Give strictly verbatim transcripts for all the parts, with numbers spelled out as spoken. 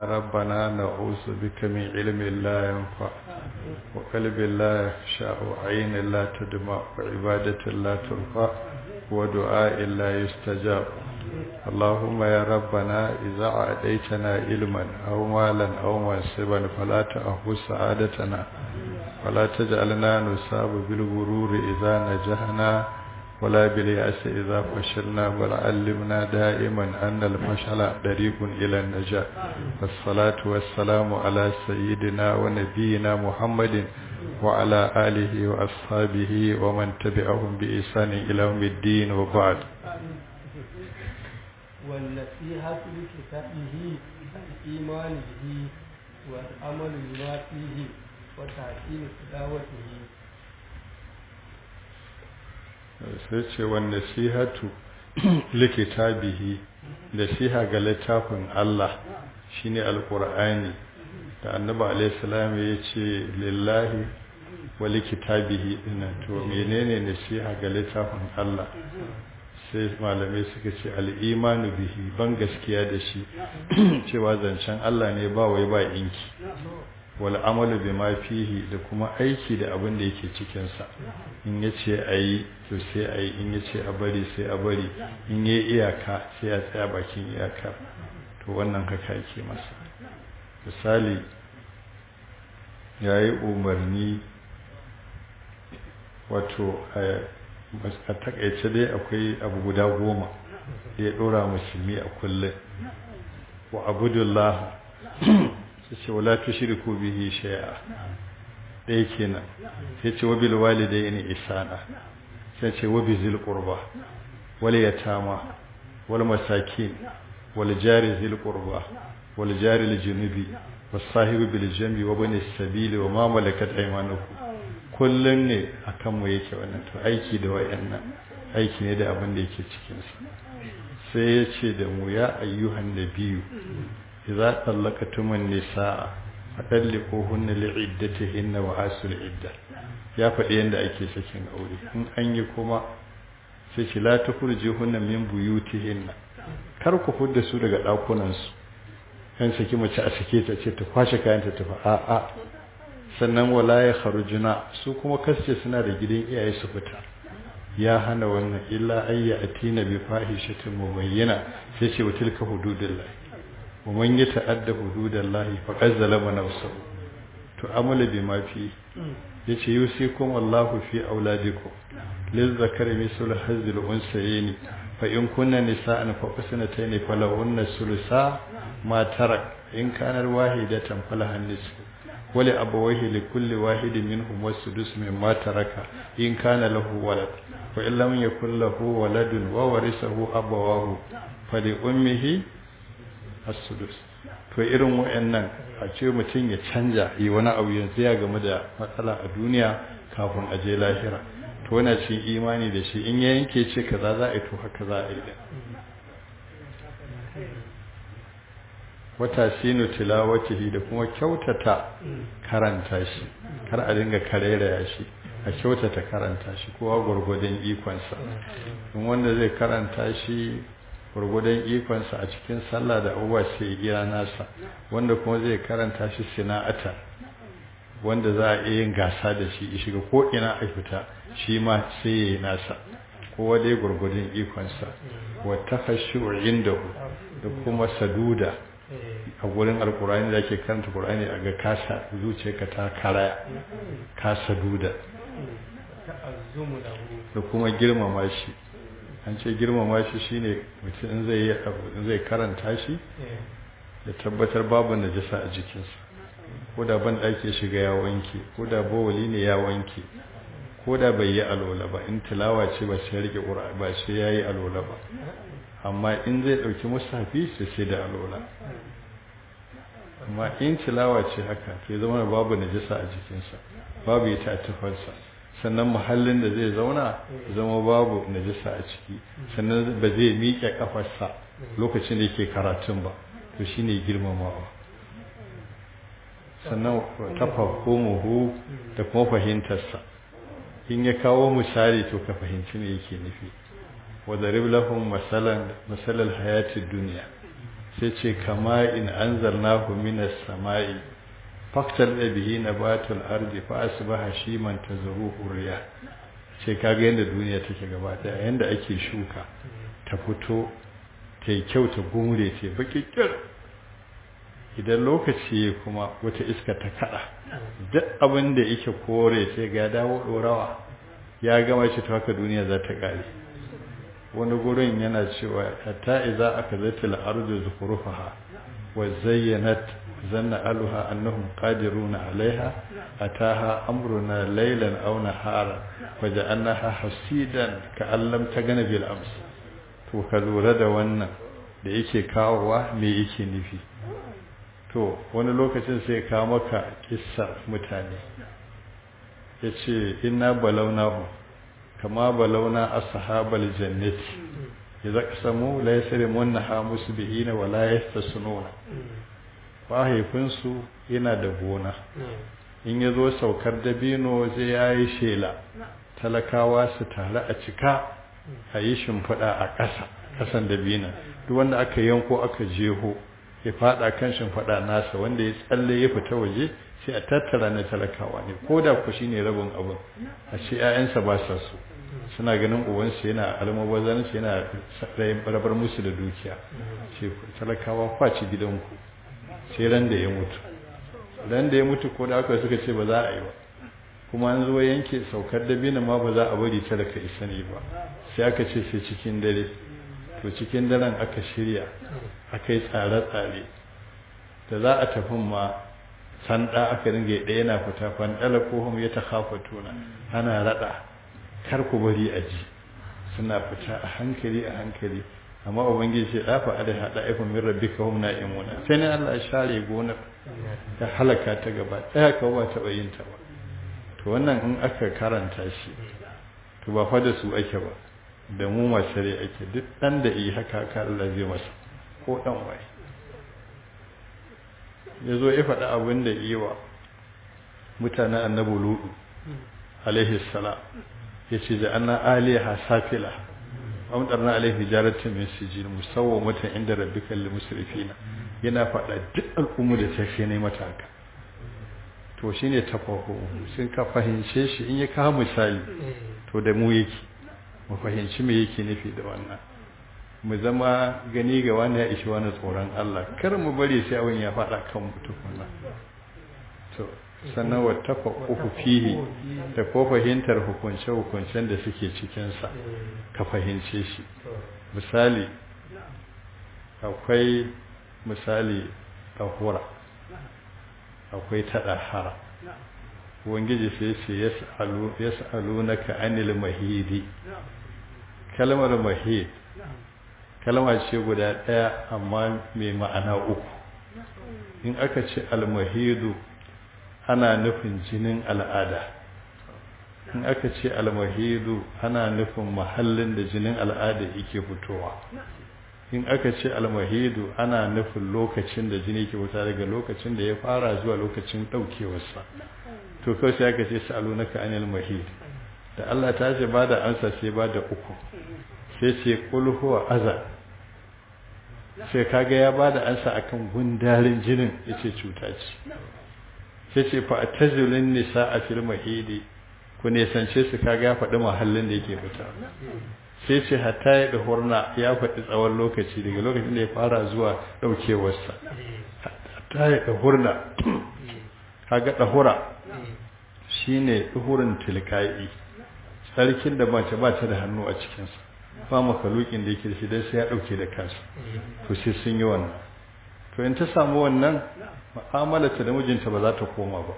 ربنا نعوذ بك من علم لا ينفع وقلب لا يخشع وعين لا تدمع وعبادة لا ترفع ودعاء لا يستجاب. اللهم يا ربنا إذا أعطيتنا علما أو مالا أو منصبا فلا تأخذ سعادتنا ولا تجعلنا نصاب بالغرور إذا نجحنا ولا باليأس إذا فشلنا بل علمنا دائما أن الفشل طريق إلى النجاة. والصلاة والسلام على سيدنا ونبينا محمد وعلى آله وأصحابه ومن تبعهم بإحسان إلى يوم الدين وبعد. والنصيحة لكتابه الإيمان به والعمل بما فيه وتحسين تلاوته. sai ce wanda nasihatu likitabihi nasiha ga littafin Allah shine alqur'ani da annabi alayhi salam ya ce lillahi wa likitabihi dinnan to menene nasiha ga littafin Allah sai malamai suka ce al-imanu bihi ban gaskiya da shi cewa zancen Allah ne ba wai ba inki wal amalu bima fihi da kuma aiki da abin da yake cikin sa in yace ayi to sai ayi in yace a bari sai a bari in yayi iyaka sai ya tsaya bakin iyaka to wannan haka yake masa. Misali yayi umarni wato a takaice dai akwai abu guda goma da ya dora musulmi a kullum wa abudullah sai wala tushriku bihi shay'a dai kenan sai ce wabil walidayni ihsana sai ce wabizil qurba wal yatama wal masakin wal jari zil qurba wal jari lil junubi was sahibi bil jambi wa bani sabili wa ma malakat aymanukum kullun ne akan mu yake wannan to aiki da wayannan aiki ne da abin da yake cikin sa sai ya ce da mu ya ayyuhan nabiyyu idza tallaqatumun nisaa fadalliquhunna li'iddatihinna wa asul idda ya faɗi yanda ake sakin aure in an yi kuma sai ce la tukhrijuhunna min buyutihinna kar ku fudda su daga dakunan su kan saki mace a sake ta ce ta kwashe kayan ta tafi a a sannan wala ya kharujuna su kuma kasce suna da gidan iyaye su fita ya hana wannan illa ayya atina bi fahishatin mubayyana sai ce wa tilka hududullah ومن يتعدى حدود الله فقد ظلم نفسه to amala bima fi yace yusikum Allahu fi auladikum lizakari mislu hazil unsayin fa in kunna nisaan fa qasnatayn falahunna sulusa ma tarak in kana wahidatan falahan nisfu wali abawayhi likulli wahidin minhum wasudus mimma taraka in kana lahu walad fa in lam yakul lahu waladun wa warisahu abawahu fali ummihi as-sudus. To irin wayannan a ce mutum ya canja yi wani abu yanzu ya game da matsala a duniya kafin a je lahira to wannan shi imani da shi in ya yanke ce kaza za a yi to haka za a yi da wata sinu tilawatihi da kuma kyautata karanta shi kar a dinga kareraya shi a kyautata karanta shi kowa gurgurdan ikonsa in wanda zai karanta shi gurgudan ikonsa a cikin sallah da abuwa sai gira nasa wanda kuma zai karanta shi sina'ata wanda za a yin gasa da shi shiga ko ina a fita shi ma sai yayi nasa kowa dai gurgudan ikonsa wa takhashu indahu da kuma saduda a gurin alqur'ani da ake karanta qur'ani a ga kasa zuciyarka ta karaya ka saduda da kuma girmama shi an ce girmama shi shine mutum zai yi abu zai karanta shi da tabbatar babu najasa a jikinsa ko da ban dake shiga ya wanke ko da bawali ne ya wanke ko da bai yi alola ba in tilawa ce ba sai rike qur'ani ba sai yayi alola ba amma in zai dauki musafi sai sai da alola amma in tilawa ce haka to zama babu najasa a jikinsa babu ita a tufarsa sannan muhallin da zai zauna zama babu najasa a ciki sannan ba zai miƙe kafarsa lokacin da yake karatun ba to shine girmamawa sannan tafahumuhu da kuma fahimtarsa in ya kawo misali to ka fahimci me yake nufi wa darib lahum masalan masalal hayatid dunya sai ce kama in anzalnahu minas sama'i faktal bihi nabatul ardi fa asbaha shiman tazruhu riyah. sai kaga yanda duniya take gaba daya yanda ake shuka ta fito ta yi kyau ta gumure ta baki kir idan lokaci kuma wata iska ta kada duk abin da yake kore sai ga dawo dorawa ya gama shi ta haka duniya za ta kare. wani gurin yana cewa hatta idza akazatil ardu zukhrufaha wa zayyanat zanna aluha annahum qadiruna alaiha ataha amruna laylan aw nahara waja'alnaha hasidan ka'allam tagana bil ams. to ka lura da wannan da yake kawowa me yake nufi. to wani lokacin sai ka maka kissa mutane yace inna balawnahu kama balawna ashabal jannati idza qasamu la yasrimunha musbihina wa la yastasnuna. mahaifinsu yana da gona in ya zo saukar dabino zai yayi shela talakawa su tare a cika a yi shimfiɗa a ƙasa ƙasan dabina duk wanda aka yanko aka jeho ya faɗa kan shimfiɗa nasa wanda ya tsalle ya fita waje sai a tattara na talakawa ne ko da ku shine rabin abin a ce 'ya'yansa ba sa so suna ganin uwansu yana almubazanci yana rabar musu da dukiya ce talakawa kwaci gidanku sai ran da ya mutu ran da ya mutu ko da aka suka ce ba za a yi ba kuma an zo yanke saukar dabino ma ba za a bari talaka isa ne ba sai aka ce sai cikin dare to cikin daren aka shirya aka yi tsare-tsare da za a tafi ma sanda aka ringa ɗaya yana fita fandala ko hum ya ta kafa tuna ana raɗa kar ku bari a ji suna fita a hankali a hankali amma ubangiji sai dafa ada hada ifin min rabbika hum na'imuna sai ne Allah ya share gonar ya halaka ta gaba daya ka ba ta bayin ta ba. to wannan in aka karanta shi to ba fa da su ake ba da mu masare ake duk dan da yi haka haka Allah zai masa ko dan wai yazo ya faɗa abin da yi wa mutanen annabi ludu alaihi salam yace da anna aliha safila amdarna alaihi hijaratu min sijil musawwamatan inda rabbikal musrifina yana faɗa duk al'ummu da ta kai ne mata haka. to shine tafahu sun ka fahimce shi in ya kawo misali to da mu yake mu fahimci me yake nufi da wannan mu zama gani ga wani ya ishi wani tsoron Allah kar mu bari sai abin ya faɗa kan mutum wannan. to sannan wa tafaqqu fihi da ko fahimtar hukunce hukuncen da suke cikin sa ka fahimce shi. misali akwai misali tahura akwai tadahara ubangiji sai ce yas'alu yas'alunaka anil mahidi kalmar mahid kalma ce guda daya amma mai ma'ana uku. in aka ce al-mahidu ana nufin jinin al'ada in aka ce al-mahidu ana nufin mahallin da jinin al'ada yake fitowa in aka ce al-mahidu ana nufin lokacin da jini ke fita daga lokacin da ya fara zuwa lokacin daukewarsa. to kawai sai aka ce sa'alunaka anil mahid da Allah ta ce bada ansa sai bada uku sai ce qul huwa azza sai kaga ya bada ansa akan gundarin jinin yace cuta ce sai ce fa atazilun nisaa fil mahidi ku ne sance su kaga ya faɗi mahallin da yake fita sai ce hatta ya dahurna ya faɗi tsawon lokaci daga lokacin da ya fara zuwa daukewarsa hatta ya dahurna kaga dahura shine duhurin tilkai sarkin da mace ba ta da hannu a cikin sa ba makalukin da yake da shi dai sai ya dauke da kansa to sai sun yi wannan. to in ta samu wannan mu'amalarta da mijinta ba za ta koma ba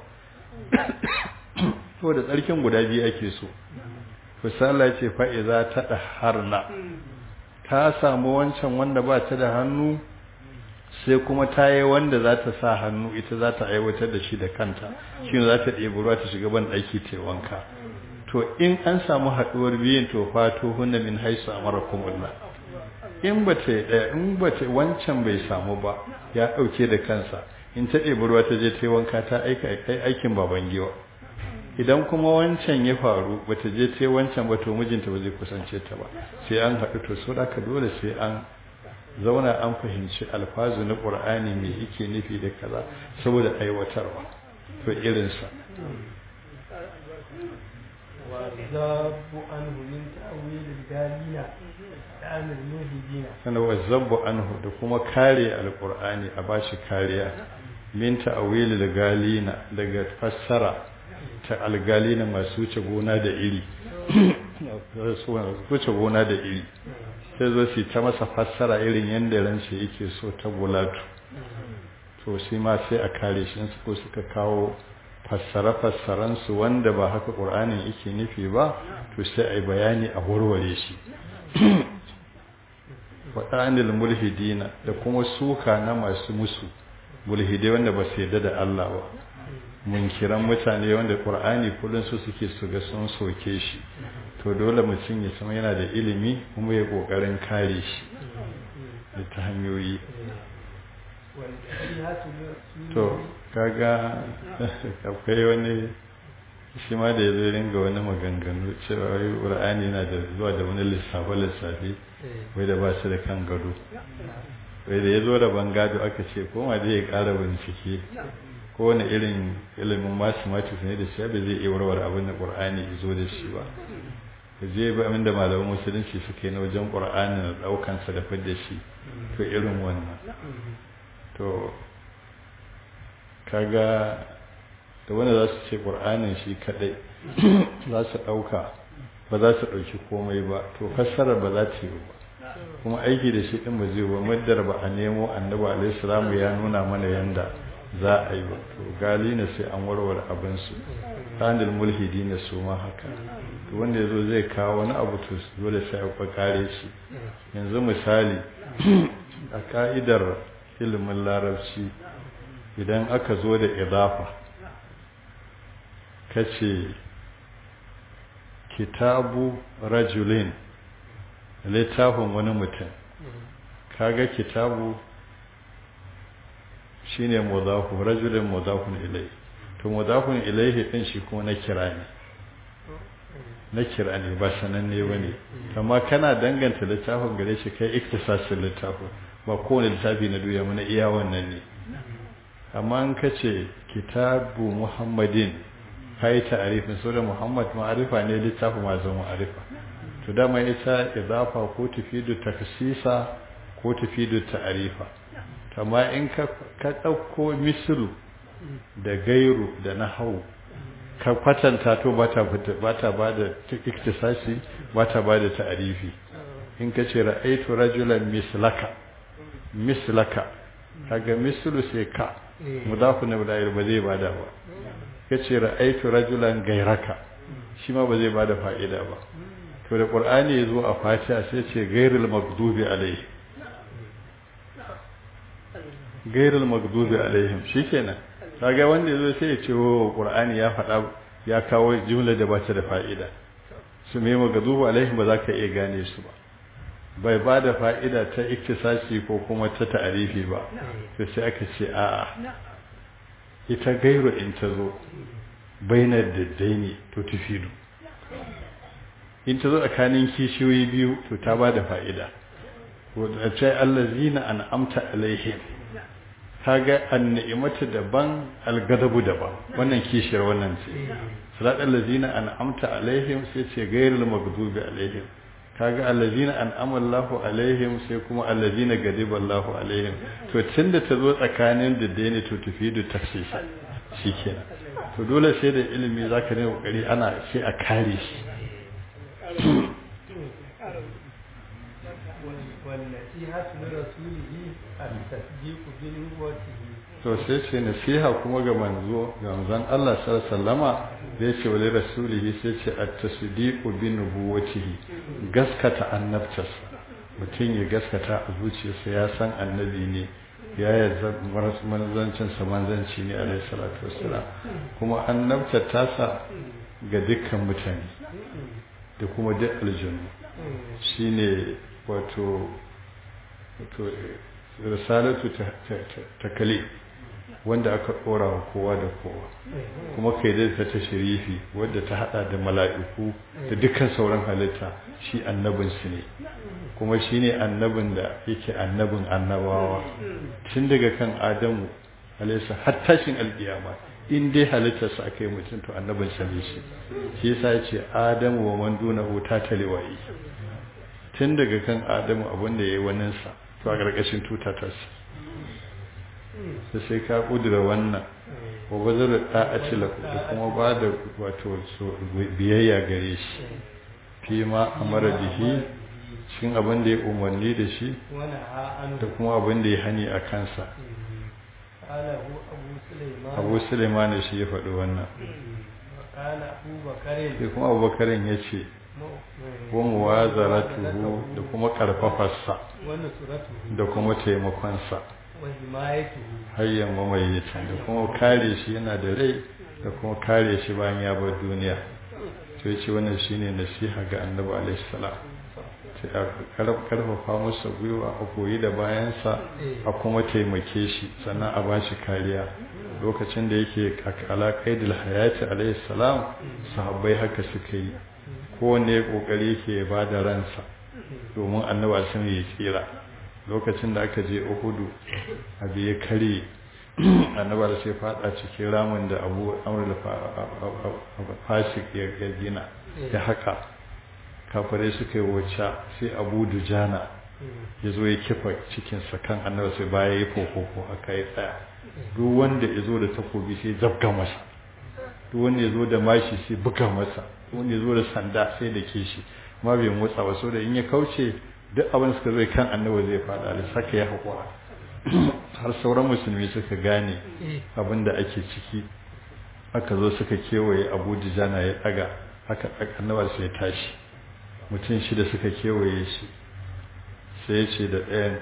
to da tsarkin guda biyu ake so. Fasala ce fa'iza ta ɗaharna ta samu wancan wanda ba ta da hannu sai kuma ta yi wanda za ta sa hannu ita za ta aiwatar da shi da kanta shi za ta ɗebi ruwa ta shiga ban ɗaki ta wanka. to in an samu haɗuwar biyun to fato hunna min haisu a marakumullah in ba ta in ba ta wancan bai samu ba ya ɗauke da kansa in ta ɗebi ruwa ta je ta yi wanka ta aika aikin baban giwa. idan kuma wancan ya faru bata je ta wancan ba to mijinta ba zai kusance ta ba sai an haɗu to so da ka dole sai an zauna an fahimci alfazu na ƙur'ani me yake nufi da kaza saboda aiwatarwa to irinsa والذب عنه من تأويل الجالين عن الملحدين sana wazzabu anhu da kuma kare alqur'ani a bashi kariya min ta'wil galina daga fassara ta algalina masu wuce gona da iri wuce gona da iri sai zo shi ta masa fassara irin yanda ransa yake so ta bulatu to shi ma sai a kare shi ko suka kawo fassara-fassaransu wanda ba haka ƙur'anin yake nufi ba to sai a yi bayani a warware shi waɗanil mulhidina da kuma suka na masu musu mulhidai wanda ba su yadda da Allah ba munkiran mutane wanda ƙur'ani kullum su suke su ga sun soke shi to dole mutum ya sama yana da ilimi kuma ya ƙoƙarin kare shi da ta hanyoyi to kaga akwai wani shi ma da ya zo ringa wani maganganu cewa wai ƙur'ani yana da zuwa da wani lissafe lissafe wai da ba su da kan gado wai da ya zo da bangado aka ce koma zai ya ƙara bincike ko wani irin ilimin mathematics ne da shi ba zai iya warware abin da ƙur'ani ya zo da shi ba ka je ba abin da malaman musulunci suka yi na wajen ƙur'ani na ɗaukansa da fidda shi to irin wannan to kaga da wanda za su ce ƙur'anin shi kaɗai za su ɗauka ba za su ɗauki komai ba to fassarar ba za ta yi ba kuma aiki da shi ɗin ba zai ba muddar ba a nemo annabi alaihi salamu ya nuna mana yanda za a yi ba to gali na sai an warware abinsu handil mulhidi na su ma haka to wanda ya zo zai kawo wani abu to dole sai a kare shi yanzu misali a ka'idar ilimin larabci idan aka zo da idafa kace kitabu rajulin littafin wani mutum kaga kitabu shine mudafu rajulin mudafun ilai to mudafun ilaihi din shi kuma na kira ne na kira ne ba sananne bane amma kana danganta littafin gare shi kai iktisasin littafin ba kowane littafi na duniya mana iya wannan ne amma an kace kitabu muhammadin kai ta'arifin sura muhammad ma'arifa ne littafi ma zama ma'arifa to dama ita idafa ko tufidu taksisa ko tufidu ta'arifa amma in ka ka dauko mislu da gairu da nahwu ka kwatanta to bata bata bada iktisasi bata bada ta'arifi in kace ra'aytu rajulan mislaka mislaka kaga mislu sai ka mudafu na da ba zai bada ba kace ra'aytu rajulan gairaka shi ma ba zai bada fa'ida ba to da qur'ani yazo a fatiha sai ce gairul maghdubi alaihi gairul maghdubi alaihim shikenan kaga wanda yazo sai ya ce oh qur'ani ya faɗa ya kawo jumla da bata da fa'ida su me maghdubi alaihim ba za ka iya gane su ba bai ba da fa'ida ta iktisasi ko kuma ta ta'arifi ba to sai aka ce a'a ita gairu in ta zo bainar daddaini to tufidu in ta zo tsakanin kishiyoyi biyu to ta ba da fa'ida wadda ce allazina an'amta alaihim kaga an-ni'matu daban al-ghadabu daban wannan kishiyar wannan ce salat allazina an'amta alaihim sai ce gairul maghdubi alaihim kaga allazina an'ama Allahu alaihim sai kuma allazina ghadiba Allahu alaihim to tunda ta zo tsakanin daddaini to tufidu taksisa shikenan to dole sai da ilimi zaka ne kokari ana sai a kare shi to sai ce nasiha kuma ga manzo ga manzon Allah sallallahu alaihi wasallama da yace wa rasulihi sai ce at-tasdiqu bi nubuwwatihi gaskata annabtarsa mutum ya gaskata a zuciyarsa ya san annabi ne ya yarda manzancin sa manzanci ne alaihi salatu wassalam kuma annabtar tasa ga dukkan mutane da kuma duk aljannu shine wato wato risalatu ta kale wanda aka ɗora wa kowa da kowa kuma kai da ta shirifi wadda ta hada da mala'iku da dukkan sauran halitta shi annabinsu ne kuma shi ne annabin da yake annabin annabawa tun daga kan adamu alaisa har tashin alkiyama in dai halittarsa aka yi mutum to annabinsa ne shi shi yasa ya ce adamu wa man dunahu ta taliwayi tun daga kan adamu abin da ya yi waninsa to a ƙarƙashin tuta ta sai sai ka kudura wannan wa bazar da ta'aci lahu da kuma ba da wato biyayya gare shi fi ma amara bihi cikin abin da ya umarni da shi da kuma abin da ya hani a kansa abu suleiman shi ya faɗi wannan sai kuma abubakarin ya ce wa muwazaratuhu da kuma karfafarsa da kuma taimakonsa hayyan mamayyacin da kuma kare shi yana da rai da kuma kare shi bayan ya bar duniya to yace wannan shine nasiha ga annabi alaihi salam sai a karfafa masa gwiwa a koyi da bayansa a kuma taimake shi sannan a ba shi kariya lokacin da yake ala qaidil hayati alaihi salam sahabbai haka suka yi kowanne kokari yake ba da ransa domin annabi sun yi tsira lokacin da aka je Uhudu abu ya kare annabi da sai fada cikin ramin da Abu Amr al-Fasik ya gina ya haka kafare suka yi wacce sai Abu Dujana ya zo ya kifa cikin sa kan annabi sai baya ya fofofo haka ya tsaya duk wanda ya zo da takobi sai zabga masa duk wanda ya zo da mashi sai buga masa duk wanda ya zo da sanda sai da ke shi ma bai motsa ba so da in ya kauce duk abin suka zai kan annabi zai fada da saka ya haƙura har sauran musulmi suka gane abin da ake ciki aka zo suka kewaye Abu Dujana ya daga haka annabi sai ya tashi mutum shida suka kewaye shi sai ya ce da ɗayan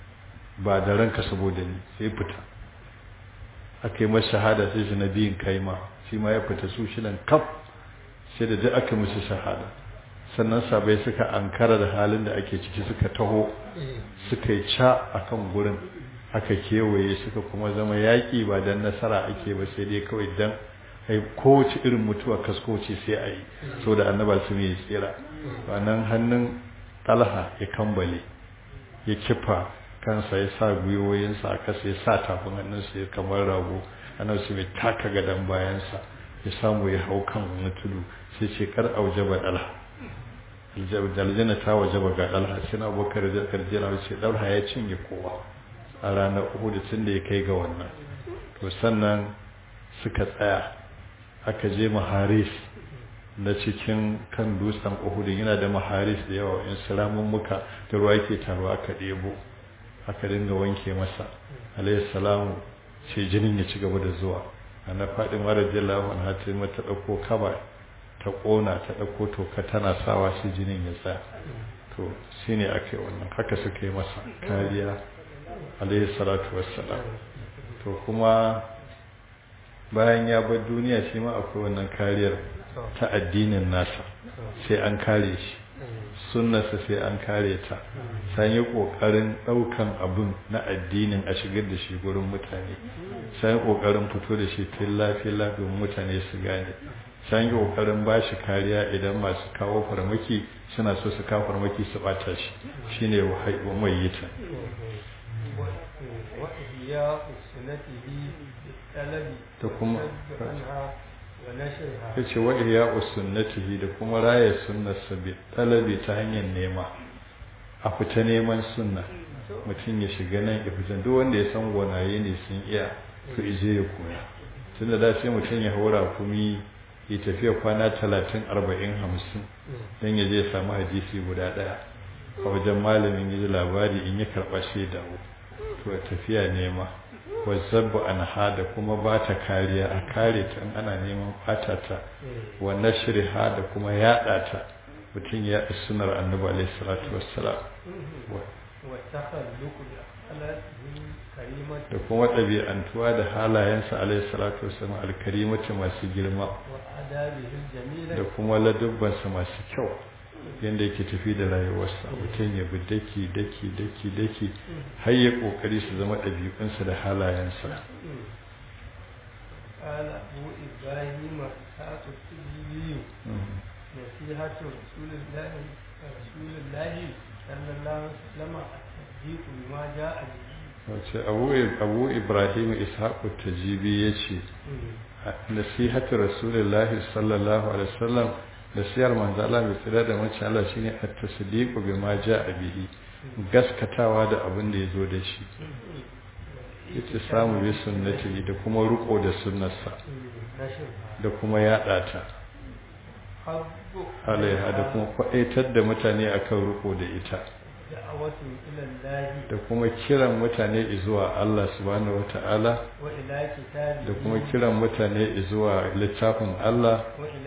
ba da ranka saboda ni sai fita aka yi masa shahada sai shi na biyun kaima shi ma ya fita su shidan kaf sai da duk aka musu shahada sannan sabai suka ankara da halin da ake ciki suka taho suka yi ca a kan gurin aka kewaye suka kuma zama yaƙi ba don nasara ake ba sai dai kawai don ai kowace irin mutuwa kaskoci sai a yi so da annaba su mai tsira wannan hannun talha ya kambale ya kifa kansa ya sa gwiwoyinsa a kasa ya sa tafin hannunsa ya kamar rago annabi su mai taka gadon bayansa ya samu ya hau kan wani tudu sai ce kar aujaba talha aljanna ta wajaba ga dalha sai abubakar da karjina ce dalha ya cinye kowa a ranar Uhud tun da ya kai ga wannan to sannan suka tsaya aka je maharis na cikin kan dutsen Uhud yana da maharis da yawa in salamun muka da ruwa yake taruwa aka debo aka dinga wanke masa alayhi salamu sai jinin ya ci gaba da zuwa ana fadin radiyallahu anha ta mata dauko kaba ta ƙona ta ɗauko toka tana sawa shi jinin ya tsaya to shi ne aka yi wannan haka suka yi masa kariya alaihi salatu wassalam to kuma bayan ya bar duniya shi ma akwai wannan kariyar ta addinin nasa sai an kare shi sunnarsa sai an kare ta sai yi ƙoƙarin ɗaukan abin na addinin a shigar da shi gurin mutane sai yi ƙoƙarin fito da shi filla-filla domin mutane su gane san yi ƙoƙarin ba shi kariya idan masu kawo farmaki suna so su kawo farmaki su ɓata shi shi ne wa mai yi ta da kuma ya ce wa iya usunnatihi da kuma raya sunnarsa bi talabi ta hanyar nema a fita neman sunna mutum ya shiga nan ya fita duk wanda ya san gwanaye ne sun iya to ije ya koya tun da da sai mutum ya haura kumi ya tafiya kwana talatin arba'in hamsin don ya je samu hadisi guda ɗaya a wajen malamin ya ji labari in ya karɓa shi dawo to tafiya nema wazzabba an hada kuma ba ta kariya a kare ta in ana neman ɓata ta wannan shirha da kuma yaɗa ta mutum ya ɗi sunar annabi alaihi salatu wassalam da kuma ɗabi'antuwa da halayensa alaihi salatu wassalam alkarimatu masu girma da kuma ladubbansa masu kyau yadda yake tafi da rayuwarsa mutum ya bi daki daki daki daki har ya kokari su zama ɗabi'unsa da halayensa قال أبو إبراهيم إسحاق السجيلي نصيحة رسول الله رسول الله صلى الله عليه وسلم التصديق بما جاء به. wace abu ibrahim ishaqu tajibi ya ce nasihatu rasulullahi sallallahu alaihi wasallam nasihar manzo Allah mai tsira da mace Allah shine at-tasdiqu bima jaa bihi gaskatawa da abin da yazo da shi yace samu bi sunnati da kuma ruko da sunnarsa da kuma yada ta alaiha da kuma faɗaitar da mutane akan ruko da ita da kuma kiran mutane zuwa Allah subhanahu wata'ala da kuma kiran mutane zuwa littafin Allah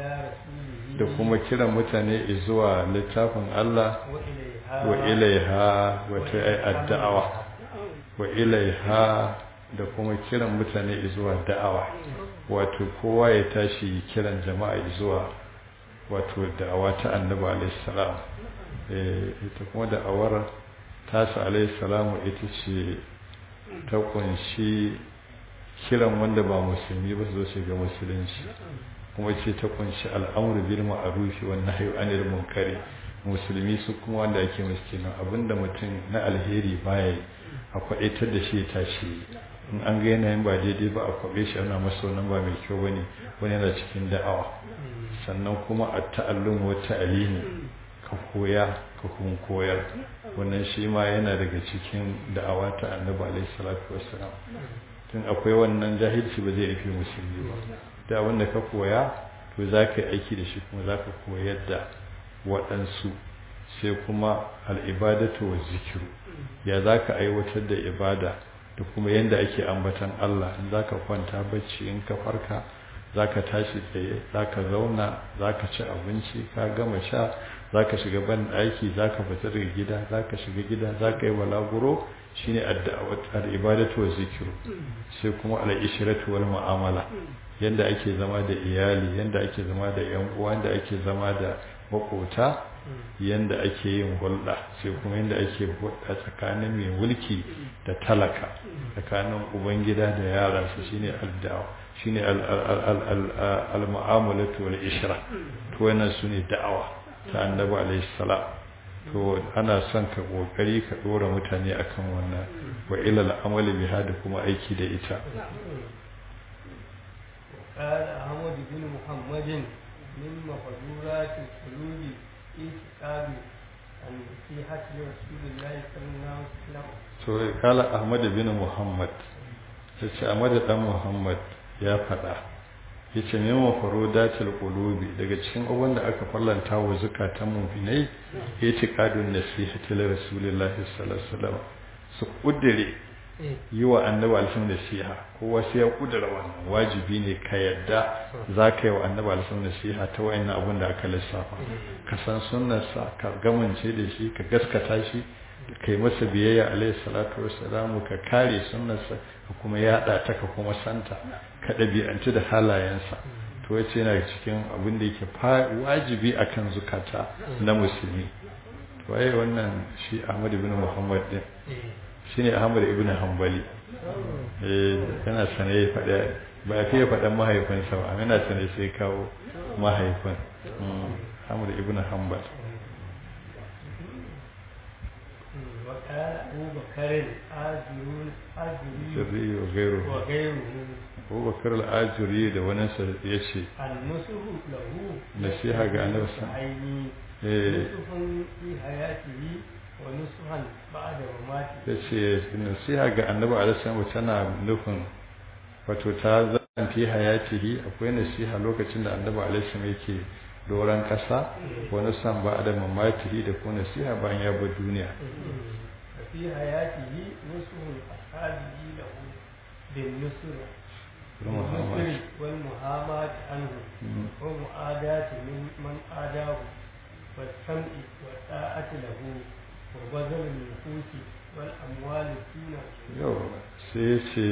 da kuma kiran mutane zuwa littafin Allah wa ilaiha wata ai addawa wa ilaiha da kuma kiran mutane zuwa da'awa wato kowa ya tashi kiran jama'a zuwa wato da'awa ta annabi alaihi salam ita kuma da awar tasa alayhi salamu ita ce ta kunshi kiran wanda ba musulmi ba su zo shiga musulunci kuma ce ta kunshi al'amru bil ma'ruf wa nahyi anil munkari musulmi su kuma wanda ake musu kenan abinda mutum na alheri baya a kwaitar da shi ya tashi in an ga yanayin ba daidai ba a kwabe shi ana masa wannan ba mai kyau bane wani yana cikin da'awa sannan kuma at-ta'allum wa ta'lim ka koya ka kuma koyar wannan shi ma yana daga cikin da'awa ta annabi alaihi salatu wassalam tun akwai wannan jahilci ba zai rufe musulmi ba da wanda ka koya to za ka yi aiki da shi kuma za ka koyar da waɗansu sai kuma al'ibadatu wa zikiru ya za ka aiwatar da ibada da kuma yadda ake ambatan Allah in za ka kwanta bacci in ka farka za ka tashi tsaye za ka zauna za ka ci abinci ka gama sha za ka shiga ban aiki za ka fita daga gida za ka shiga gida za ka yi balaguro shi ne al'ibadatu wa zikiru sai kuma al'ishiratu wal mu'amala yadda ake zama da iyali yadda ake zama da yan uwa yadda ake zama da makota yadda ake yin hulɗa sai kuma yadda ake hulɗa tsakanin mai mulki da talaka tsakanin ubangida da yara su shine addawa shine al-mu'amalatu wal ishra to wannan sune da'awa ta annabi alayhi salam to ana son ka kokari ka dora mutane akan wannan wa ila al-amali biha da kuma aiki da ita قال أحمد بن محمد من مقدورات القلوب إيثاق النصيحة لرسول الله صلى الله عليه وسلم. to kala Ahmad bin Muhammad yace Ahmad dan Muhammad ya fada yace min mafarudatul qulubi daga cikin abubuwan da aka fallanta wa zakatan mu'minai itiqadun nasihati li rasulillahi sallallahu alaihi wasallam su kudire yi wa annabi alaihi nasiha kowa sai ya kudura wannan wajibi ne ka yadda zaka yi wa annabi alaihi nasiha ta wayannan abun da aka lissafa ka san sunnarsa ka gamance da shi ka gaskata shi kai masa biyayya alaihi salatu wassalamu ka kare sunnarsa ka kuma yada ta ka kuma santa ka dabi'antu da halayensa to yace yana cikin abin da yake wajibi akan zukata na musulmi to ai wannan shi Ahmad ibn Muhammad din shine Ahmad ibn Hanbali eh yana sane ya fada ba fiye fadan mahaifinsa ba yana sane sai kawo mahaifin Ahmad ibn Hanbal وقال أبو بكر الآجرون آجري وغيره وغيره أبو بكر الآجري ده ونسى يشي النصح له نصيحة عن نفسه نصح في حياته ونصحا بعد مماته yace nasiha ga annabi alaihi wasallam tana nufin wato ta zan fi hayatihi akwai nasiha lokacin da annabi alaihi wasallam yake doran kasa wani san ba da mamatihi da kuma nasiha bayan ya bar duniya fi hayatihi nusul ashabihi lahu bin nusr wal muhammat anhu wa mu'adati man adahu wa sam'i wa ta'ati lahu wa bazal al-nufusi wal amwal fina yau sai ce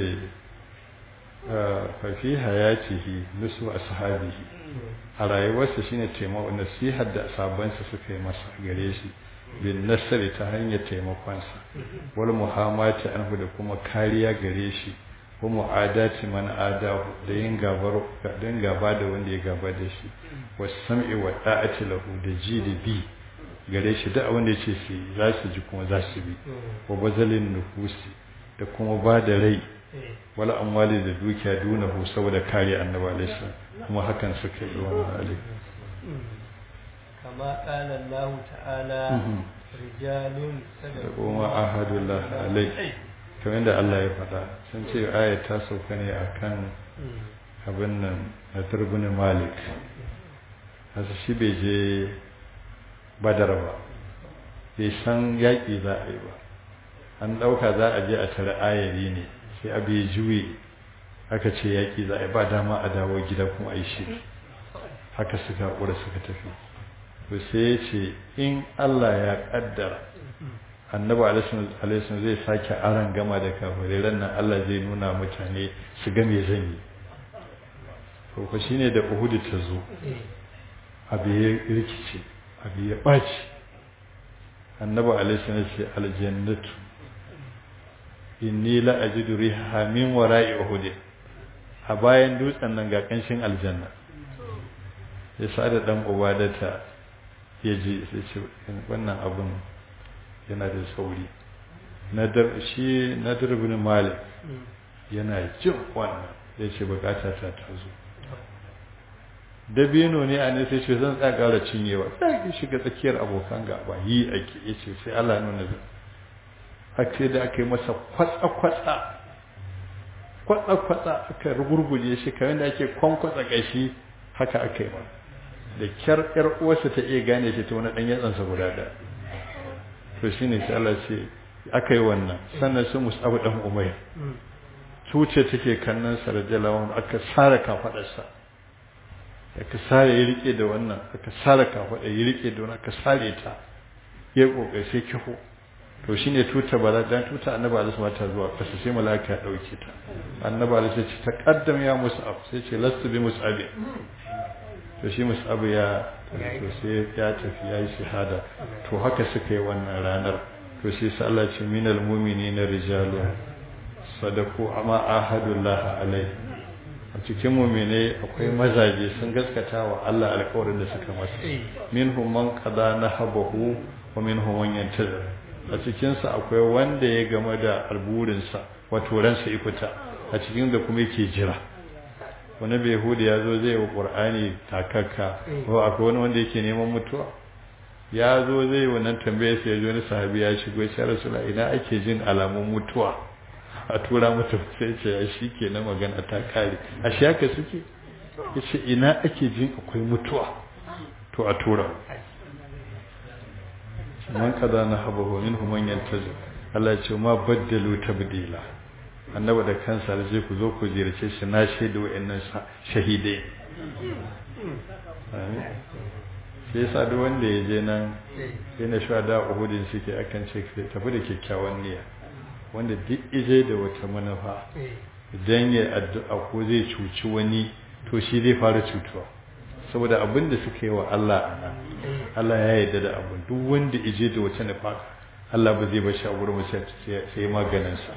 fa fi hayatihi nusul ashabihi a rayuwarsa shine taimako nasihar da sabansa suka yi masa gare shi bin nasari ta hanyar taimakonsa wal muhammati anhu da kuma kariya gare shi wa mu'adati man adahu da yin gabar da yin gaba da wanda ya gaba da shi was sam'i wa ta'ati lahu da ji da bi gare shi da wanda yace su za su ji kuma za su bi wa bazalin nufusi da kuma ba da rai wala amwali da dukiya dunahu saboda kare annabi alaihi kuma hakan suka yi wa alaihi kama qala Allah ta'ala rijalun sadaqu ma ahadullah alaihi kamar da Allah ya faɗa sun ce ayat ta sauka ne akan abin nan na turbin malik hasu shi bai je badar ba bai san yaƙi za a yi ba an ɗauka za a je a tare ayari ne sai abu ya juye aka ce yaƙi za a yi ba dama a dawo gida kuma a yi shi haka suka haƙura suka tafi to sai ya ce in Allah ya ƙaddara annabi alaihi zai sake aran gama da kafirai ran nan Allah zai nuna mutane su ga me zan yi to ko shine da Uhud ta zo abu ya rikice abu ya baci annabi alaihi ya ce aljannatu inni la ajidu riha min wara'i Uhud a bayan dutsen nan ga kanshin aljanna ya sa da dan ubadata ya ji sai ce wannan abun yana da sauri shi nadar ibn malik yana jin wannan ya ce bukata ta ta zo dabino ne a ne sai ce zan tsakara cinyewa sai shiga tsakiyar abokan gaba yi ake yace sai Allah nuna zai ake da aka yi masa kwatsa-kwatsa kwatsa-kwatsa aka rugurguje shi kamar da ake kwankwatsa kashi haka aka yi da kyar yar uwarsa ta iya gane shi ta wani dan yatsansa guda da to shine sai Allah ce aka yi wannan sannan su Mus'ab dan Umayr tuce take kannan sa radiyallahu aka sare kafadarsa aka sare ya rike da wannan aka sare kafada ya rike da wannan aka sare ta ya kokai sai kiho to shine tuta bala dan tuta annabi alaihi ta zuwa kasa sai malaka ya dauke ta annabi alaihi ce ta kaddam ya Mus'ab sai ce lastu bi Mus'ab to shi Mus'ab ya to sai ya tafi yayi shahada to haka suka yi wannan ranar to sai sai Allah ce minal mu'minina rijalun sadaku amma ahadullah alai a cikin mu'mine akwai mazaje sun gaskata wa Allah alƙawarin da suka masa minhum man qada nahabahu wa minhum man yantazir a cikin sa akwai wanda ya game da alburin sa wato ransa ikuta a cikin da kuma yake jira wani bai hudu ya zo zai wa ƙur'ani takakka ko akwai wani wanda yake neman mutuwa ya zo zai wannan tambayar sai ya zo wani sahabi ya shigo ya ce rasula ina ake jin alamun mutuwa a tura mutum sai ce ya shi ke na magana ta kare a shi haka suke ya ce ina ake jin akwai mutuwa to a tura man kaza na habahu min human yantazu Allah ya ce ma baddalu tabdila annaba da kansa da zai ku zo ku ziyarce shi na shaidu wa'annan shahidai amin sai yasa duk wanda ya je nan sai na shuhada uhudin suke akan ce tafi da kyakkyawan niyya wanda duk ije da wata manufa idan ya addu'a ko zai cuci wani to shi zai fara cutuwa saboda abin da suka yi wa Allah ana Allah ya yarda da abin duk wanda ije da wata nufa Allah ba zai bashi a wurin sai maganin sa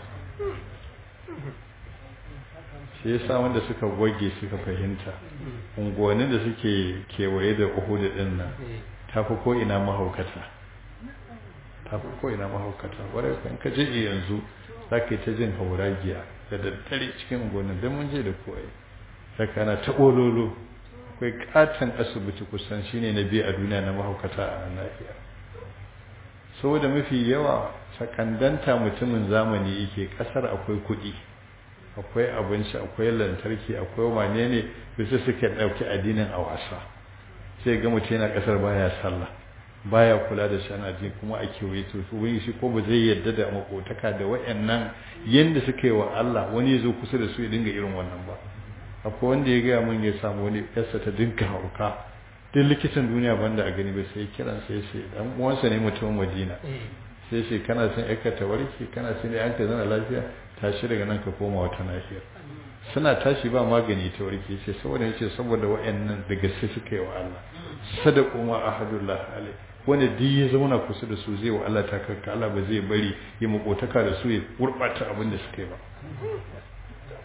shi yasa wanda suka goge suka fahimta unguwannin da suke kewaye da Uhud din nan tafi ko ina mahaukata tafi ko ina mahaukata wanda kan ka je yanzu zaka ta jin hauragiya da daddare cikin unguwannin dan mun je da koyi saka na ta ololo akwai katan asibiti kusan shine na biyu a duniya na mahaukata a nan lafiya saboda mafi yawa sakandanta mutumin zamani yake kasar akwai kuɗi akwai abinci akwai lantarki akwai wane ne da su suke ɗauki addinin a wasa sai ga mutum yana kasar baya sallah baya kula da shi addini kuma a kewaye to wani shi ko ba zai yarda da makotaka da wayannan yanda suka yi wa Allah wani zo kusa da su ya dinga irin wannan ba akwai wanda ya gaya mun ya samu wani yarsa ta dinka hauka duk likitan duniya banda a gani ba sai kiran sai sai dan uwansa ne mutumin Madina sai sai kana son yarka ta warke kana son yanka zana lafiya tashi daga nan ka koma wata nahiyar suna tashi ba magani ta warke sai saboda yace saboda wayannan da gaske suka yi wa Allah sadaqu ma ahadullah alai wanda duk ya zauna kusa da su zai wa Allah takarka Allah ba zai bari ya makotaka da su ya gurbata abin da suka yi ba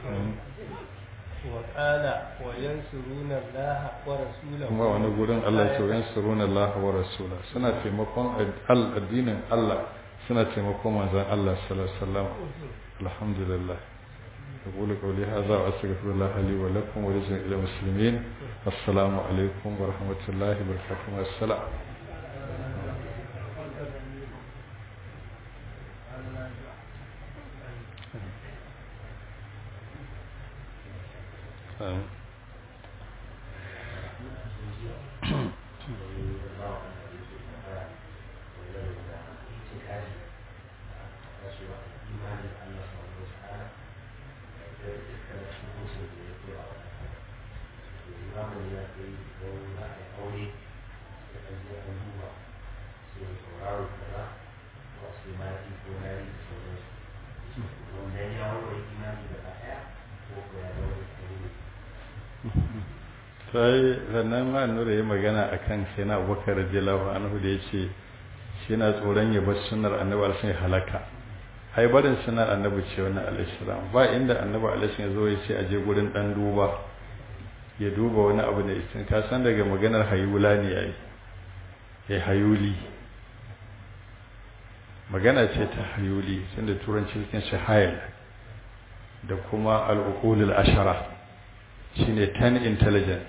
وقال وينصرون الله ورسوله kuma wani gurin Allah ya ce yansuruna Allah wa rasula suna taimakon addinin Allah suna taimakon manzon Allah sallallahu alaihi wasallam alhamdulillah أقول قولي هذا وأستغفر الله لي ولكم ولجميع المسلمين السلام عليكم ورحمة الله وبركاته والسلام sai sannan ma nura ya magana a kan sai na abubakar radiyallahu anhu da ya ce shi na tsoron ya bar sunnar annabi alaihi halaka ai barin sunnar annabi ce wannan alaihi ba inda annabi alaihi ya zo ya ce a je gurin dan duba ya duba wani abu da istin ka san daga maganar hayula ne yayi ya hayuli magana ce ta hayuli tunda turanci cikin shahayil da kuma al-uqulul ashara shine ten intelligence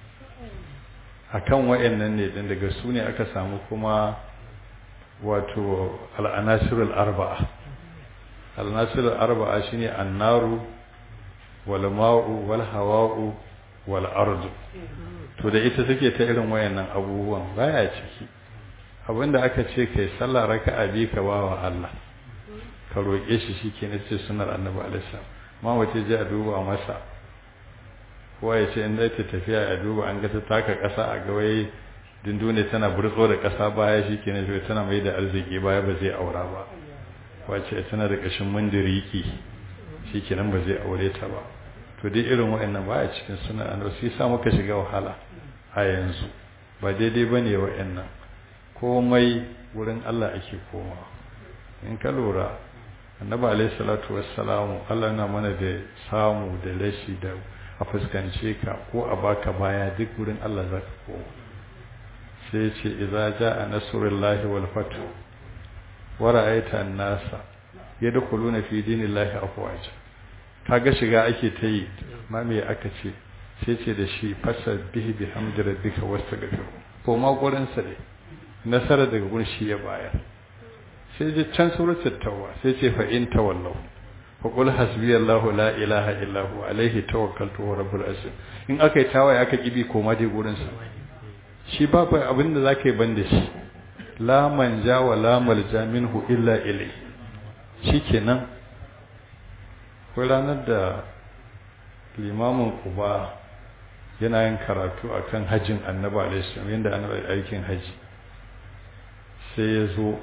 akan wayannan ne din daga su ne aka samu kuma wato al-anasirul arba'a al-anasirul arba'a shine an-naru wal ma'u wal hawa'u wal ardu to da ita take ta irin wayannan abubuwan baya ciki abinda aka ce kai sallah raka'a bi ka bawa Allah ka roke shi shikenan ce sunnar annabi alaihi salam ma wace je a duba masa kowa ya ce in zai ta tafiya a duba an ga ta taka ƙasa a gawayi dindune tana burtso da ƙasa baya shi ke nufi tana mai da arziki baya ba zai aura ba wace tana da ƙashin mandiriki shi ke nan ba zai aure ta ba to dai irin wa'annan ba a cikin suna an wasu sa muka shiga wahala a yanzu ba daidai ba ne wa'annan komai wurin Allah ake komawa in ka lura annabi alaihi salatu wassalamu Allah na mana da samu da rashi da a fuskance ka ko a baka baya duk wurin Allah za ka koma sai ce idza jaa nasrullahi wal fath wa ra'aita an-nasa yadkhuluna fi dinillahi afwaja kaga shiga ake ta yi ma me aka ce sai ce da shi fasabbih bihamdi rabbika wastaghfir ko ma gurin sa dai nasara daga gurin shi ya bayar sai je can suratul tauba sai ce fa in tawallahu faƙul hasbi Allahu la ilaha illahu alaihi tawakkaltu wa rabbul azim in aka yi tawaye aka kibi koma dai gurin sa shi ba fa abin da zaka yi banda shi la manja wa la malja minhu illa ilai shikenan ko ranar da limamin Quba yana yin karatu akan hajjin Annabi alaihi salam yanda annabi aikin haji sai ya zo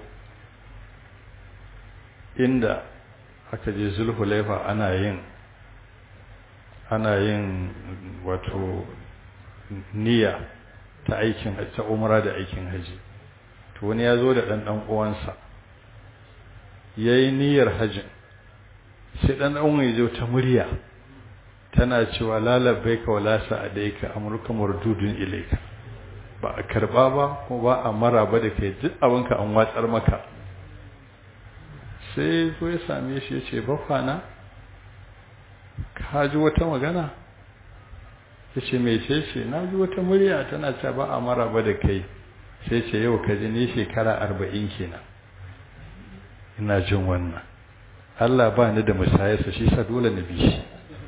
inda aka je zulhulaifa ana yin ana yin wato niyya ta aikin ta umra da aikin haji to wani ya zo da dan dan uwansa yayi niyyar hajin sai dan dan uwan ya zo ta murya tana cewa la labbaika wala sa'adaika amruka mardudun ilayka ba a karba ba ko ba a maraba da kai duk abinka an watsar maka sai zo ya same shi ya ce bafana ka ji wata magana ya ce mai ce ce na ji wata murya tana ce ba a maraba da kai sai ce yau ka ji ni shekara arba'in kenan ina jin wannan Allah ba ni da musayarsa shi sa dole na bi shi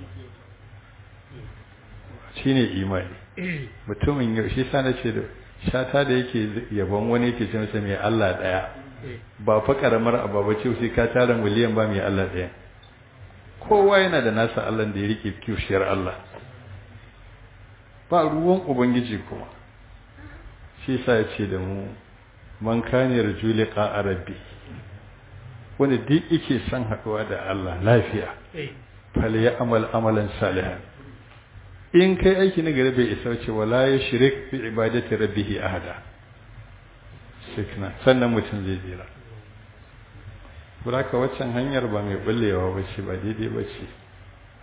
shi ne imani mutumin yau shi sa na ce da shata da yake yabon wani yake ce masa mai Allah ɗaya ba fa karamar ababa ce sai ka tara miliyan ba mai Allah ɗaya kowa yana da nasa Allah da ya rike kishiyar Allah ba ruwan ubangiji kuma shi sa ya ce da mu man kane rajuli qa'a rabbi wanda duk yake son haɗuwa da Allah lafiya fal ya amal amalan salihan in kai aiki na gari bai isa ce wala ya shirik fi ibadati rabbih ahada shikna sannan mutum zai jira buraka waccan hanyar ba mai bullewa bace ba daidai bace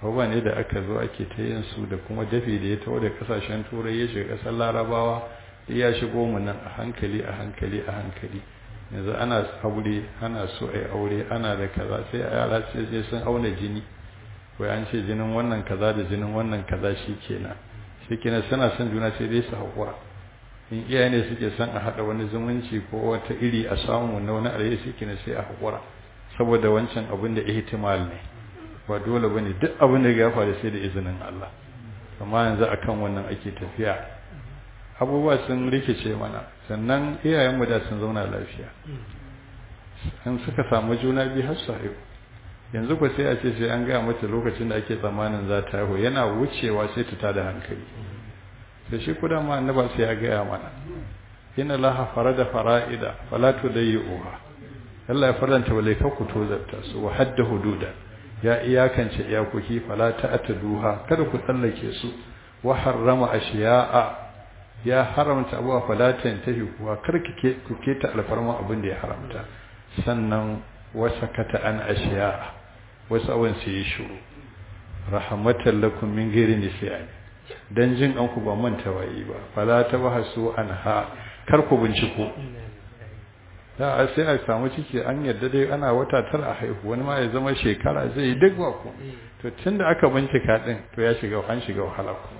abubuwa ne da aka zo ake ta yin su da kuma dafi da ya taho da kasashen turai ya shiga ƙasar larabawa ya shigo mu nan a hankali a hankali a hankali yanzu ana aure ana so a yi aure ana da kaza sai a yara sai sun auna jini wai an ce jinin wannan kaza da jinin wannan kaza shi kenan shi kenan suna son juna sai dai su haƙura in iyaye ne suke son a haɗa wani zumunci ko wata iri a samu na wani alheri shi kenan sai a haƙura saboda wancan abin da ihtimal ne ba dole bane duk abin da ya faru sai da izinin Allah amma yanzu akan wannan ake tafiya abubuwa sun rikice mana sannan iyayenmu da sun zauna lafiya an suka samu juna biyu har su haihu yanzu ko sai a ce sai an gaya mata lokacin da ake tsammanin za ta haihu yana wucewa sai ta tada hankali sai shi kuda ma annaba sai ya gaya mana inna laha farada fara'ida fala tudayyuha Allah ya faranta wale ka ku tozarta su wa hadda hududa ya iyakance iyakoki fala ta'taduha kada ku tsallake su wa harrama ashiya'a ya haramta abuwa falatan tafi kuwa karki ku keta alfarma abin da ya haramta sannan wasakata an ashiya wasu awan sai ya shuru rahmatan lakum min ghairi nisyan dan jin an ku ba manta wayi ba fala tabahasu anha kar ku binciko da sai a samu ciki an yadda dai ana wata tara a haihu wani ma ya zama shekara zai yi duk ba ku to tunda aka bincika din to ya shiga an shiga wahala ku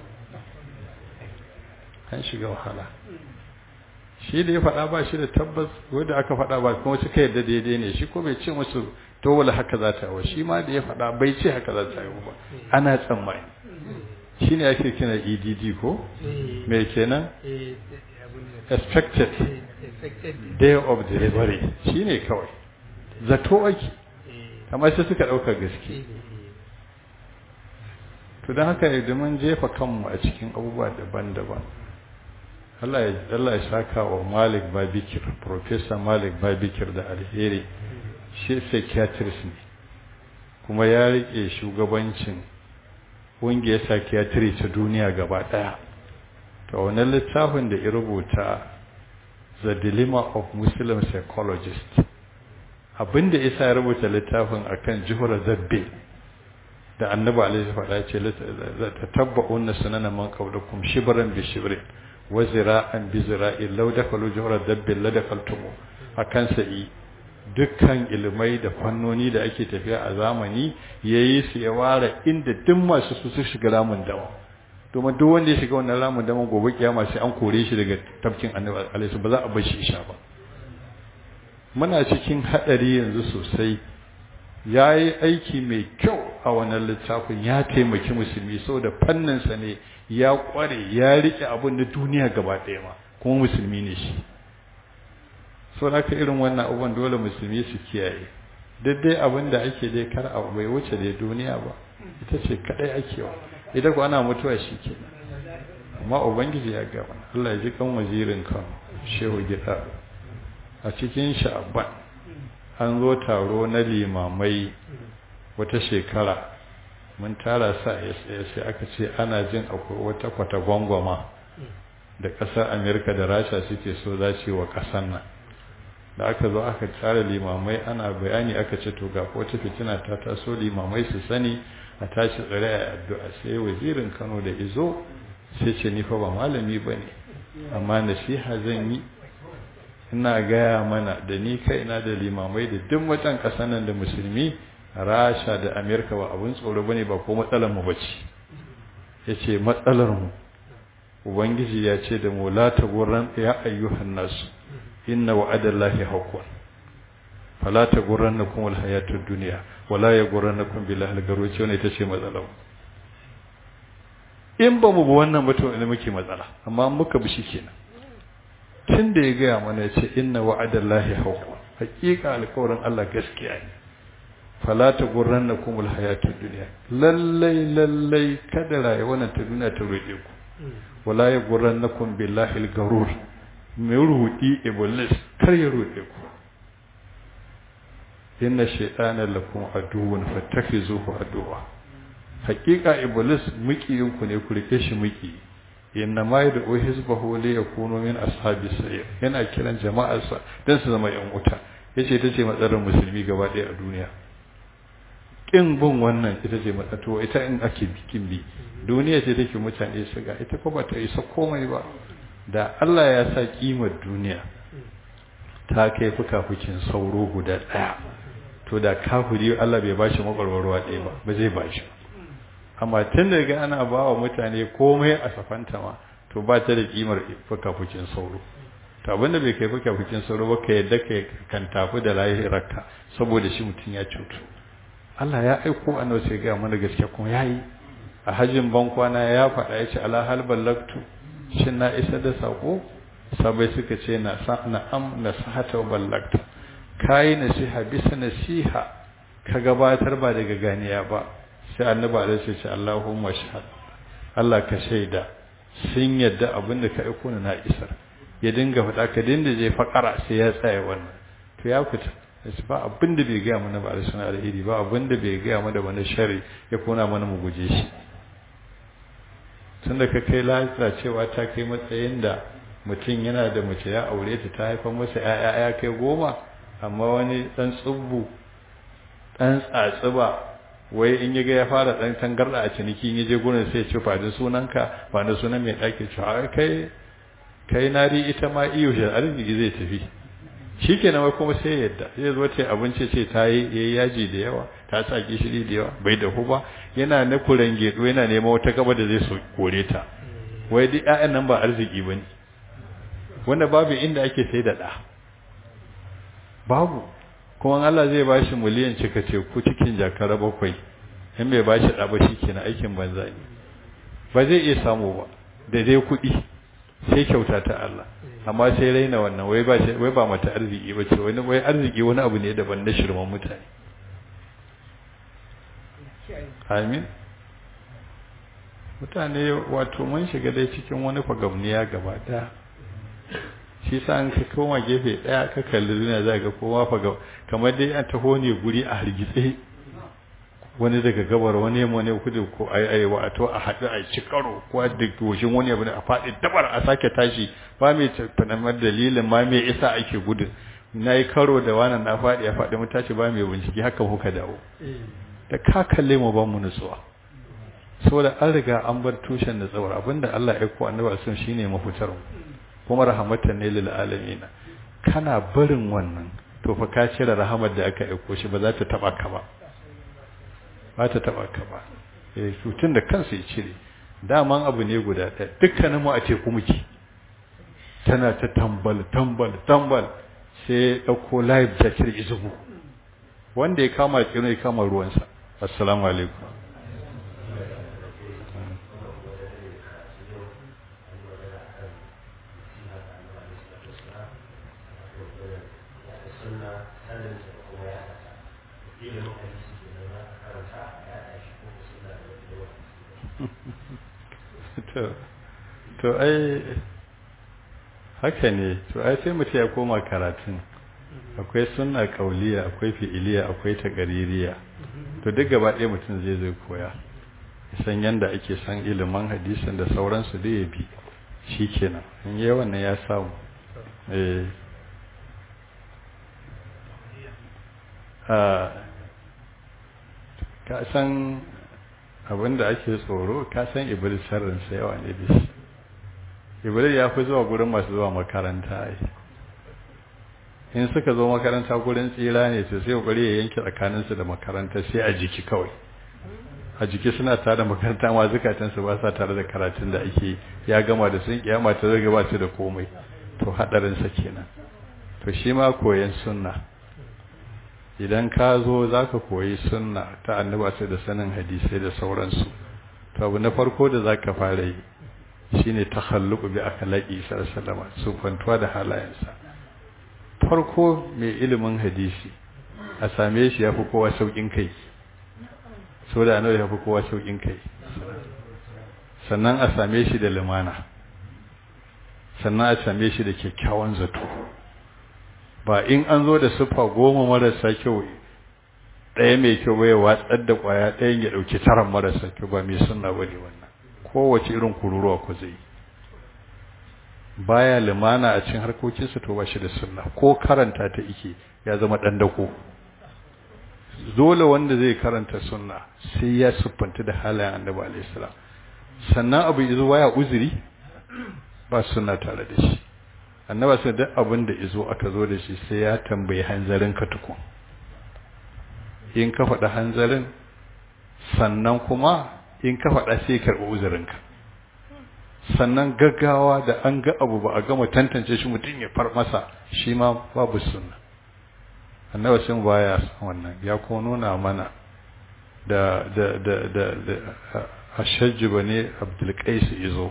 an shiga wahala shi da ya faɗa ba shi da tabbas wanda aka faɗa ba kuma suka yadda daidai ne shi ko bai ce musu to wala haka za ta yi shi ma da ya faɗa bai ce haka za ta yi ba ana tsammani shi ne ake kina E D D ko me kenan expected day of delivery shi ne kawai zato ake amma sai suka ɗauka gaske to don haka idan mun jefa kanmu a cikin abubuwa daban-daban Allah ya Allah ya saka wa Malik Babikir Professor Malik Babikir da alheri shi psychiatrist ne kuma ya rike shugabancin ƙungiyar psychiatry ta duniya gaba daya to wannan littafin da ya rubuta The Dilemma of Muslim Psychologists abinda isa ya rubuta littafin akan juhura zabbe da annabi alaihi faɗa ce ta tabba'unna sunana man qablakum shibran bi shibrin wa zira'an bi zira'in law dakalu juhra dabbil la dakaltumu akan sai dukkan ilmai da fannoni da ake tafiya a zamani yayi su ya ware inda duk masu su su shiga ramin dama domin duk wanda ya shiga wannan ramin dama gobe kiyama sai an kore shi daga tafkin annabi alaihi ba za a bar shi isha ba muna cikin hadari yanzu sosai ya yi aiki mai kyau a wannan littafin ya taimaki musulmi saboda fanninsa ne ya kware ya rike abin da duniya gaba ɗaya ma kuma musulmi ne shi so naka irin wannan abubuwan dole musulmi su kiyaye daidai abin da ake dai kar a bai wuce dai duniya ba ita ce kadai ake wa idan ko ana mutuwa shi ke amma ubangiji ya gaba Allah ya ji kan wazirin kan shehu gida a cikin sha'ban an zo taro na limamai wata shekara mun tara sa sai aka ce ana jin akwai wata kwata gwangwama da ƙasar Amerika da Rasha suke so za su yi wa ƙasar nan da aka zo aka tara limamai ana bayani aka ce to ga wata fitina ta taso limamai su sani a tashi tsare a addu'a sai wazirin Kano da izo sai ce ni fa ba malami bane amma nasiha zan yi ina gaya mana da ni kaina da limamai da duk mutan ƙasar nan da musulmi Rasha da Amerika ba abun tsoro bane ba ko matsalar mu bace yace matsalar mu ubangiji ya ce da mu la tagurran ya ayyuhan nas inna wa'adallahi haqqun fala tagurrannakum alhayatud dunya wala yagurrannakum billahi algarur ce ne tace matsalar in ba mu bi wannan mutum ne muke matsala amma muka bi shi kenan tun da ya gaya mana ya ce inna wa'adallahi haqqun haqiqa alƙawarin Allah gaskiya ne fala tagurrannakum alhayatud dunya lallai lallai kada rayuwar ta duniya ta roƙe ku wala yagurrannakum billahi algarur mai ruhudi iblis kar ya roƙe ku inna shaytana lakum aduwwun fattakhizuhu aduwwa haqiqa iblis mukiyin ku ne ku rike shi muki inna ma yad'u hizbahu li yakunu min ashabi sayyid yana kiran jama'arsa dan su zama yan wuta yace tace matsalar musulmi gaba ɗaya a duniya kin bin wannan ita ce matsato ita in ake bikin bi duniya ce take mutane su ga ita ko ba ta isa komai ba da Allah ya sa kimar duniya ta kai fukafukin sauro guda daya to da kafiri Allah bai bashi makwarwarwa ɗaya ba ba zai bashi amma tun da ga ana bawa mutane komai a safanta ma to ba ta da kimar fukafukin sauro to abinda bai kai fukafukin sauro ba ka yadda ka kan tafi da lahirarka saboda shi mutum ya cutu Allah ya aiko annabi sai ga mana gaskiya kuma yayi a hajjin bankwana ya faɗa ya ce ala hal ballaktu shin na isa da sako sabai suka ce na na'am nasihata wa ballakta kai nasiha bisa nasiha ka gabatar ba daga ganiya ba sai annabi alaihi ce Allahumma shahad Allah ka shaida sun yadda abin da ka aiko na isar ya dinga faɗa ka dinda je fakara sai ya tsaya wannan to ya fita ba abin da bai gaya mana ba alaihi alheri ba abin da bai gaya mana wani shari ya kona mana mu guje shi tunda ka kai lafiya cewa ta kai matsayin da mutum yana da mace ya aure ta ta haifar masa ƴaƴa ya kai goma amma wani dan tsubbu dan tsatsuba wai in yaga ya fara dan tangarda a ciniki in yaje gurin sai ya ce fadin sunanka ba da sunan mai dake cewa kai kai nari ita ma iyo shi arziki zai tafi shikenan wai kuma sai yadda zai zo ta abinci ce ta yi yayi yaji da yawa ta sa gishiri da yawa bai dafu ba yana na kurange do yana neman wata gaba da zai so kore ta wai duk ƴaƴan nan ba arziki bane wanda babu inda ake sai da da babu kuma Allah zai bashi miliyan cika ce ku cikin jakara bakwai in bai bashi da ba shikenan aikin banza ne ba zai iya samu ba da dai kuɗi sai kyauta ta Allah amma sai raina wannan wai ba wai ba mata arziki ba ce wani wai arziki wani abu ne daban na shirman mutane amin mutane wato mun shiga dai cikin wani fagamniya gaba daya shi sa an ka koma gefe daya ka kalli duniya za ga kowa faga kamar dai an taho ne guri a hargitse wani daga gabar wani yamma ne kudu ko ai ai wato a haɗu a ci karo ko da goshin wani abu a faɗi dabar a sake tashi ba mai tanamar dalilin ma me isa ake gudu nayi karo da wannan na faɗi ya faɗi mu tashi ba mai bincike haka kuka dawo da ka kalle mu ban mu nutsuwa saboda an riga an bar tushen da tsawar abinda Allah ya ko annabi sun shine mafitar kuma rahmatan ne lil alamin kana barin wannan to fa ka cire rahamar da aka aiko shi ba za ta taba ka ba ba ta taba ka ba eh tutun da kansa ya cire daman abu ne guda ɗaya dukkanin mu a teku muke tana ta tambal tambal tambal sai dauko live jacket izubu wanda ya kama tsino ya kama ruwansa assalamu alaikum to to ai haka ne to ai sai mutum ya koma karatun akwai sunna kauliya akwai fi'iliya akwai taqaririya to duk gaba ɗaya mutum zai zai koya san yanda ake san ilimin hadisin da sauransu da ya bi shikenan in yi wannan ya samu eh a ka san abinda ake tsoro ka san iblis sharrin sa yawa ne da shi iblis ya fi zuwa gurin masu zuwa makaranta ai in suka zo makaranta gurin tsira ne to sai kokari ya yanke tsakaninsu da makaranta sai a jiki kawai a jiki suna tare da makaranta ma zukatansu ba sa tare da karatun da ake ya gama da sun kiyama ta zaga ba su da komai to hadarin sa kenan to shi ma koyan sunna idan ka zo zaka koyi sunna ta annabi sai da sanin hadisi da sauransu to abu na farko da zaka fara yi shine takhalluqu bi akhlaqi sallallahu alaihi wasallam sufantuwa da halayensa farko mai ilimin hadisi a same shi yafi kowa saukin kai so da annabi yafi kowa saukin kai sannan a same shi da limana sannan a same shi da kyakkyawan zato ba in an zo da sufa goma marasa kyau ɗaya mai kyau bai watsar da ƙwaya ɗayan ya ɗauki taran marasa kyau ba mai sunna bane wannan kowace irin kururuwa ko zai baya limana a cikin harkokinsa to ba shi da sunna ko karanta ta ike ya zama ɗan dako dole wanda zai karanta sunna sai ya siffanta da halayen annabi alaihi salam sannan abu izo waya uzuri ba sunna tare da shi annaba sai duk abin da izo aka zo da shi sai ya tambayi hanzarin ka tukun in ka faɗa hanzarin sannan kuma in ka faɗa sai karɓi uzurinka sannan gaggawa da an ga abu ba a gama tantance shi mutum ya far masa shi ma babu sunna annaba sun baya wannan ya kuma nuna mana da da da da, da ashajju bane abdul qais izo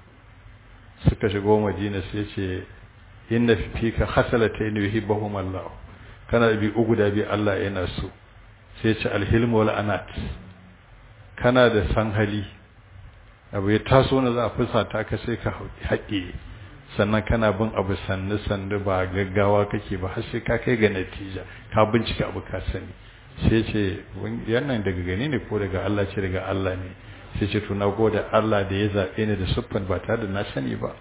suka shigo madina sai ce inna fika khasalatayn yuhibbuhum Allah kana bi ugu da bi Allah yana so sai ce alhilm wal anat kana da san hali abu ya taso na za a fusata ka sai ka haƙe sannan kana bin abu sannu sannu ba gaggawa kake ba har sai ka kai ga natija ka bincika abu ka sani sai ce yannan daga gani ne ko daga Allah ce daga Allah ne sai ce to na gode Allah da ya zabe ni da suffan ba tare da na sani ba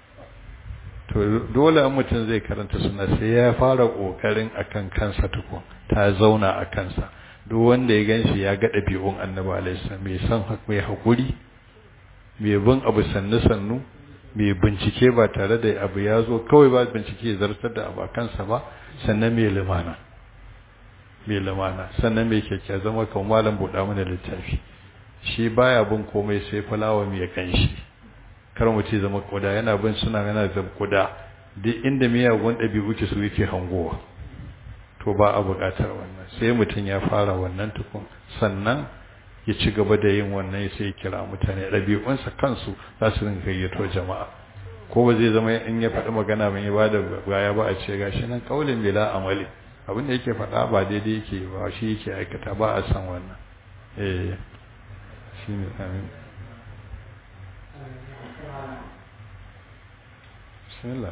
to dole an mutum zai karanta sunna sai ya fara kokarin akan kansa tukun ta zauna a kansa duk wanda ya ganshi ya ga dabi'un annabi alaihi salam mai san mai hakuri mai bin abu sannu sannu mai bincike ba tare da abu ya zo kawai ba bincike zartar da abu a kansa ba sannan mai lumana mai lumana sannan mai kyakkya zama kan malam buɗa mana littafi shi baya bin komai sai fulawa mai kanshi kar mu ce zama koda yana bin suna yana zama koda duk inda miyagun ɗabi'u ke su yake hangowa to ba a buƙatar wannan sai mutum ya fara wannan tukun sannan ya ci gaba da yin wannan sai ya kira mutane ɗabi'unsa kansu za su rinka gayyato jama'a ko ba zai zama in ya faɗi magana ban ya bada baya ba a ce gashi nan kaulin bila amali abin da yake faɗa ba daidai yake ba shi yake aikata ba a san wannan eh shi ne amin bismillah